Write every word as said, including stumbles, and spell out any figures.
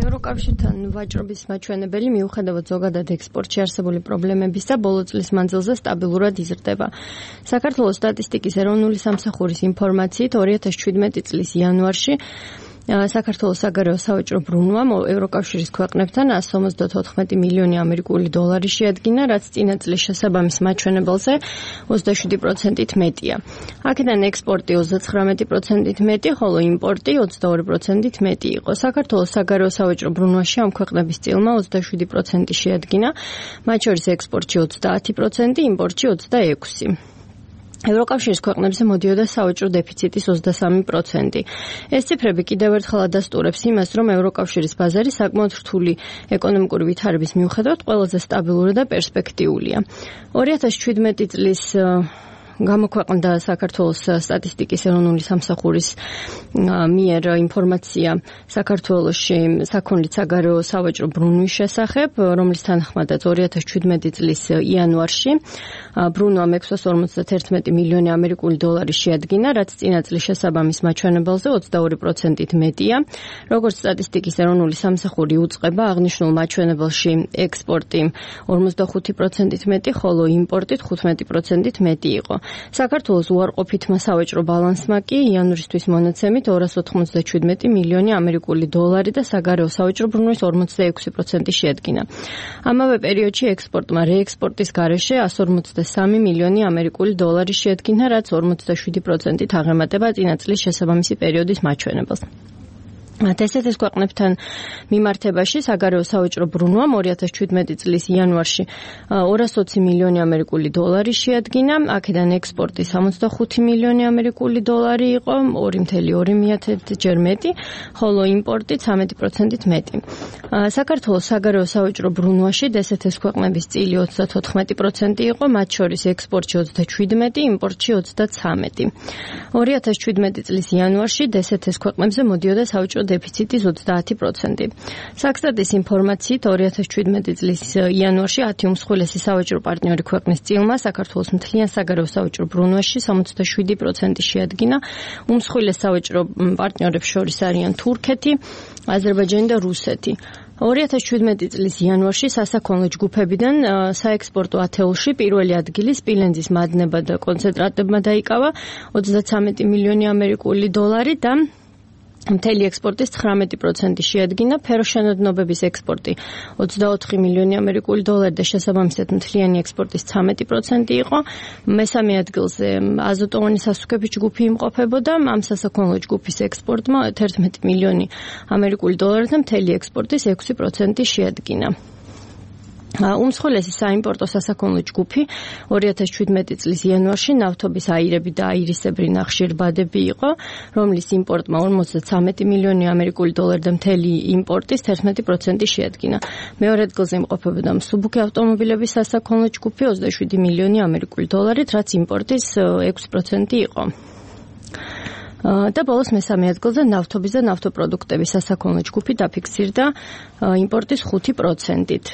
ევროკავშირთან ვაჭრობის მაჩვენებელი მიუხედავად ზოგადად ექსპორტში არსებული პრობლემებისა, ბოლო წლის მანძილზე სტაბილურად იზრდება. საქართველოს სტატისტიკის ეროვნული სამსახურის ინფორმაციით ორი ათას შვიდმეტი წლის იანვარში საქართველოს საგარეო სავაჭრო ბრუნვამ ევროკავშირის ქვეყნებთან ასი ორმოცდათოთხმეტი მილიონი ამერიკული დოლარი შეადგინა, რაც წინა წლის შესაბამის მაჩვენებელზე ოცდაშვიდი პროცენტით მეტია. აქედან ექსპორტი ოცდაცხრამეტი პროცენტით მეტი, ხოლო იმპორტი ოცდაორი პროცენტით მეტი იყო. საქართველოს საგარეო სავაჭრო ბრუნვაში ამ ქვეყნების წილმა ოცდაშვიდი პროცენტი შეადგინა, მათ შორის ექსპორტში ოცდაათი პროცენტი, იმპორტში ოცდაექვსი. ევროკავშირის ქვეყნებზე მოდიოდა სავაჭრო დეფიციტის ოცდასამი პროცენტი. ეს ციფრები კიდევ ერთხელ ადასტურებს იმას, რომ ევროკავშირის ბაზარი საკმაოდ რთული ეკონომიკური ვითარების მიუხედავად ყველაზე სტაბილური და პერსპექტიულია. ორი ათას შვიდმეტი წლის გამოქვეყნდა საქართველოს სტატისტიკის ეროვნული სამსახურის მიერ ინფორმაცია საქართველოში საქონლის საგარეო სავაჭრო ბრუნვის შესახებ, რომლის თანახმადაც ორი ათას შვიდმეტი წლის იანვარში ბრუნვამ ექვსას ორმოცდაერთმეტი მილიონი ამერიკული დოლარი შეადგინა, რაც წინა წლის შესაბამის მაჩვენებელზე ოცდაორი პროცენტით მეტია. როგორც სტატისტიკის ეროვნული სამსახური უწყება, აღნიშნულ მაჩვენებელში ექსპორტი ორმოცდახუთი პროცენტით მეტი, ხოლო იმპორტი თხუთმეტი პროცენტით მეტი იყო. საქართველოს უარყოფითმა სავაჭრო ბალანსმა კი იანვრისთვის მონაცემით ორას ოთხმოცდაშვიდმეტი მილიონი ამერიკული დოლარი და საგარეო სავაჭრო ბრუნვის ორმოცდაექვსი პროცენტი შეადგინა. ამავე პერიოდში ექსპორტმა რეექსპორტის გარეშე ასი ორმოცდასამი მილიონი ამერიკული დოლარი შეადგინა, რაც ორმოცდაშვიდი პროცენტით აღემატება წინა წლის შესაბამისი პერიოდის მაჩვენებელს. ესეთის ქვეყნებთან მიმართებაში საგარეო სავაჭრო ბრუნვამ ორი ათას შვიდმეტი წლის იანვარში ორას ოცი მილიონი ამერიკული დოლარი შეადგინა, აქედან ექსპორტი სამოცდახუთი მილიონი ამერიკული დოლარი იყო, ორი კoma ორი ჯერ მეტი, ხოლო იმპორტი ცამეტი პროცენტით მეტი. საქართველოს საგარეო სავაჭრო ბრუნვაში ესეთის ქვეყნების წილი ოცდათოთხმეტი პროცენტი იყო, მათ შორის ექსპორტში ოცდაშვიდმეტი, იმპორტში ოცდაცამეტი. ორი ათას შვიდმეტი წლის იანვარში ესეთის ქვეყნებზე მოდიოდა სავაჭრო დეფიციტის ოცდაათი პროცენტი. საქსტატის ინფორმაციით ორი ათას შვიდმეტი წლის იანვარში ათი უმსხვილესი სავაჭრო პარტნიორი ქვეყნის წილმა საქართველოს მთლიან საგარეო სავაჭრო ბრუნვაში სამოცდაშვიდი პროცენტი შეადგინა. უმსხვილეს სავაჭრო პარტნიორებს შორის არიან თურქეთი, აზერბაიჯანი და რუსეთი. ორი ათას შვიდმეტი წლის იანვარში სასაქონლო ჯგუფებიდან საექსპორტო ათეულში პირველი ადგილი სპილენძის მადნებმა და კონცენტრატებმა დაიკავა ოცდაცამეტი მილიონი ამერიკული დოლარი და მთელი ექსპორტის ცხრამეტი პროცენტი შეადგინა, ფეროშენადნობების ექსპორტი ოცდაოთხი მილიონი ამერიკული დოლარი და შესაბამისად მთლიანი ექსპორტის ცამეტი პროცენტი იყო. მესამე ადგილზე აზოტოვანი სასუქების ჯგუფი იმყოფებოდა, ამ სასაქონლო ჯგუფის ექსპორტმა ათერთმეტი მილიონი ამერიკული დოლარი და მთელი ექსპორტის ექვსი პროცენტი შეადგინა. უმსხვილესი საიმპორტო სასაქონლო ჯგუფი ორი ათას შვიდმეტი წლის იანვარში ნავთობის აირები და აირისებრი ნახშირბადები იყო, რომლის იმპორტმა ორმოცდაცამეტი მილიონი ამერიკული დოლარი და მთელი იმპორტის თერთმეტი პროცენტი შეადგინა. მეორე ადგილზე იმყოფებოდა მსუბუქი ავტომობილების სასაქონლო ჯგუფი ოცდაშვიდი მილიონი ამერიკული დოლარით, რაც იმპორტის ექვსი პროცენტი იყო. და ბოლოს მესამე ადგილზე ნავთობის და ნავთობპროდუქტების სასაქონლო ჯგუფი დაფიქსირდა იმპორტის ხუთი პროცენტით.